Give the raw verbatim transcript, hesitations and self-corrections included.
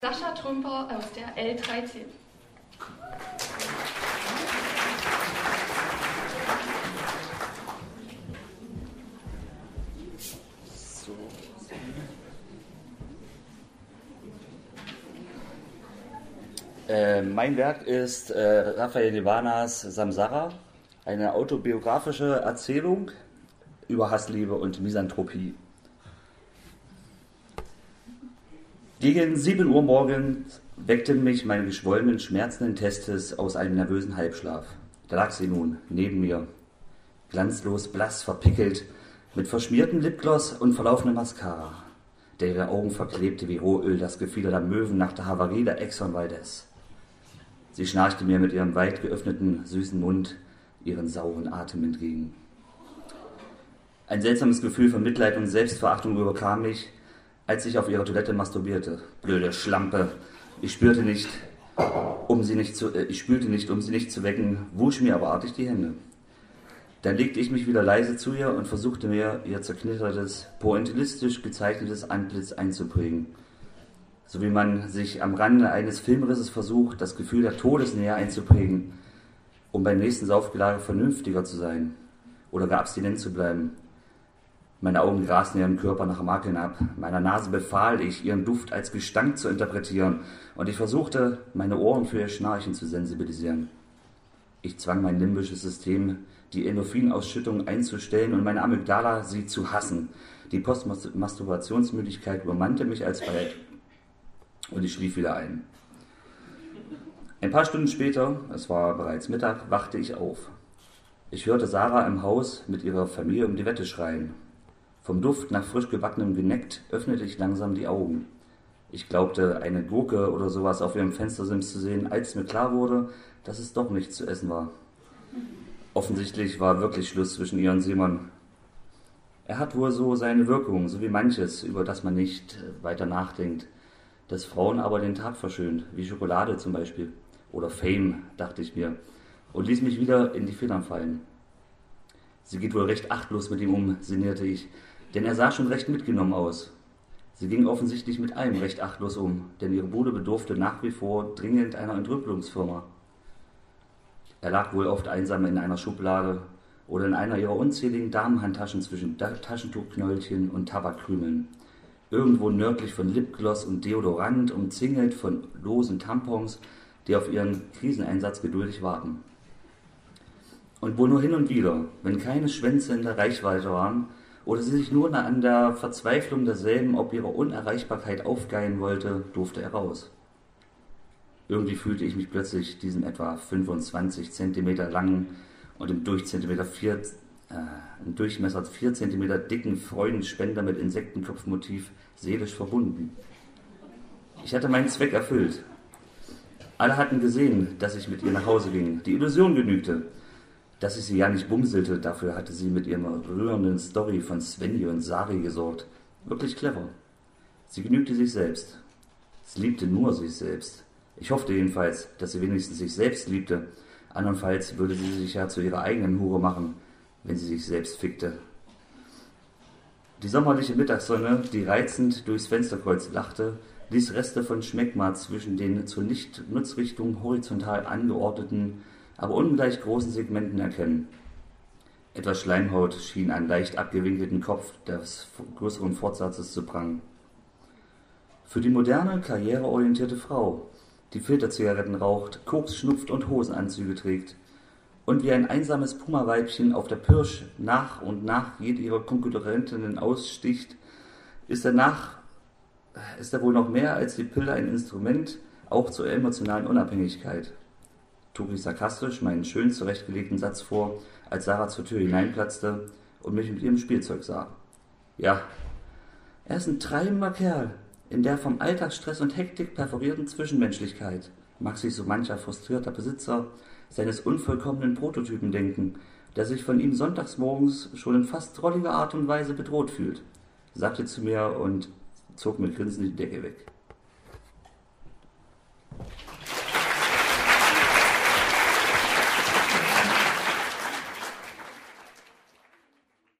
Sascha Trümper aus der L dreizehn. So. Äh, mein Werk ist äh, Raphael Levanas Samsara, eine autobiografische Erzählung über Hassliebe und Misanthropie. Gegen sieben Uhr morgens weckten mich meine geschwollenen, schmerzenden Testes aus einem nervösen Halbschlaf. Da lag sie nun, neben mir, glanzlos, blass, verpickelt, mit verschmiertem Lipgloss und verlaufener Mascara, der ihre Augen verklebte wie Rohöl das Gefieder der Möwen nach der Havarie der Exxon Valdez. Sie schnarchte mir mit ihrem weit geöffneten, süßen Mund ihren sauren Atem entgegen. Ein seltsames Gefühl von Mitleid und Selbstverachtung überkam mich, als ich auf ihrer Toilette masturbierte. Blöde Schlampe. Ich spürte nicht, um sie nicht zu, äh, ich spülte nicht, um sie nicht zu wecken, wusch mir aber artig die Hände. Dann legte ich mich wieder leise zu ihr und versuchte mir ihr zerknittertes, pointillistisch gezeichnetes Antlitz einzuprägen. So wie man sich am Rande eines Filmrisses versucht, das Gefühl der Todesnähe einzuprägen, um beim nächsten Saufgelage vernünftiger zu sein oder gar abstinent zu bleiben. Meine Augen grasten ihren Körper nach Makeln ab. Meiner Nase befahl ich, ihren Duft als Gestank zu interpretieren, und ich versuchte, meine Ohren für ihr Schnarchen zu sensibilisieren. Ich zwang mein limbisches System, die Endorphinausschüttung einzustellen und meine Amygdala, sie zu hassen. Die Postmasturbationsmüdigkeit übermannte mich alsbald und ich schlief wieder ein. Ein paar Stunden später, es war bereits Mittag, wachte ich auf. Ich hörte Sarah im Haus mit ihrer Familie um die Wette schreien. Vom Duft nach frisch gebackenem Geneckt öffnete ich langsam die Augen. Ich glaubte, eine Gurke oder sowas auf ihrem Fenstersims zu sehen, als mir klar wurde, dass es doch nichts zu essen war. Offensichtlich war wirklich Schluss zwischen ihr und Simon. Er hat wohl so seine Wirkung, so wie manches, über das man nicht weiter nachdenkt, das Frauen aber den Tag verschönt, wie Schokolade zum Beispiel. Oder Fame, dachte ich mir, und ließ mich wieder in die Federn fallen. Sie geht wohl recht achtlos mit ihm um, sinnierte ich, denn er sah schon recht mitgenommen aus. Sie ging offensichtlich mit allem recht achtlos um, denn ihre Bude bedurfte nach wie vor dringend einer Entrümpelungsfirma. Er lag wohl oft einsam in einer Schublade oder in einer ihrer unzähligen Damenhandtaschen zwischen Taschentuchknäulchen und Tabakkrümeln. Irgendwo nördlich von Lipgloss und Deodorant, umzingelt von losen Tampons, die auf ihren Kriseneinsatz geduldig warten. Und wohl nur hin und wieder, wenn keine Schwänze in der Reichweite waren oder sie sich nur an der Verzweiflung derselben ob ihrer Unerreichbarkeit aufgeilen wollte, durfte er raus. Irgendwie fühlte ich mich plötzlich diesem etwa fünfundzwanzig Zentimeter langen und im, Durchzentimeter vier, äh, im Durchmesser vier Zentimeter dicken Freudenspender mit Insektenkopfmotiv seelisch verbunden. Ich hatte meinen Zweck erfüllt. Alle hatten gesehen, dass ich mit ihr nach Hause ging. Die Illusion genügte. Dass ich sie ja nicht bumselte, dafür hatte sie mit ihrer rührenden Story von Svenja und Sari gesorgt. Wirklich clever. Sie genügte sich selbst. Sie liebte nur sich selbst. Ich hoffte jedenfalls, dass sie wenigstens sich selbst liebte. Andernfalls würde sie sich ja zu ihrer eigenen Hure machen, wenn sie sich selbst fickte. Die sommerliche Mittagssonne, die reizend durchs Fensterkreuz lachte, ließ Reste von Schmeckma zwischen den zur Nicht-Nutzrichtung horizontal angeordneten, aber ungleich großen Segmenten erkennen. Etwas Schleimhaut schien an leicht abgewinkelten Kopf des größeren Fortsatzes zu prangen. Für die moderne, karriereorientierte Frau, die Filterzigaretten raucht, Koks schnupft und Hosenanzüge trägt und wie ein einsames Puma-Weibchen auf der Pirsch nach und nach jede ihrer Konkurrentinnen aussticht, ist er, nach, ist er wohl noch mehr als die Pille ein Instrument, auch zur emotionalen Unabhängigkeit. Trug ich sarkastisch meinen schön zurechtgelegten Satz vor, als Sarah zur Tür hineinplatzte und mich mit ihrem Spielzeug sah. Ja, er ist ein treibender Kerl, in der vom Alltagsstress und Hektik perforierten Zwischenmenschlichkeit mag sich so mancher frustrierter Besitzer seines unvollkommenen Prototypen denken, der sich von ihm sonntagsmorgens schon in fast drolliger Art und Weise bedroht fühlt, sagte zu mir und zog mit Grinsen die Decke weg.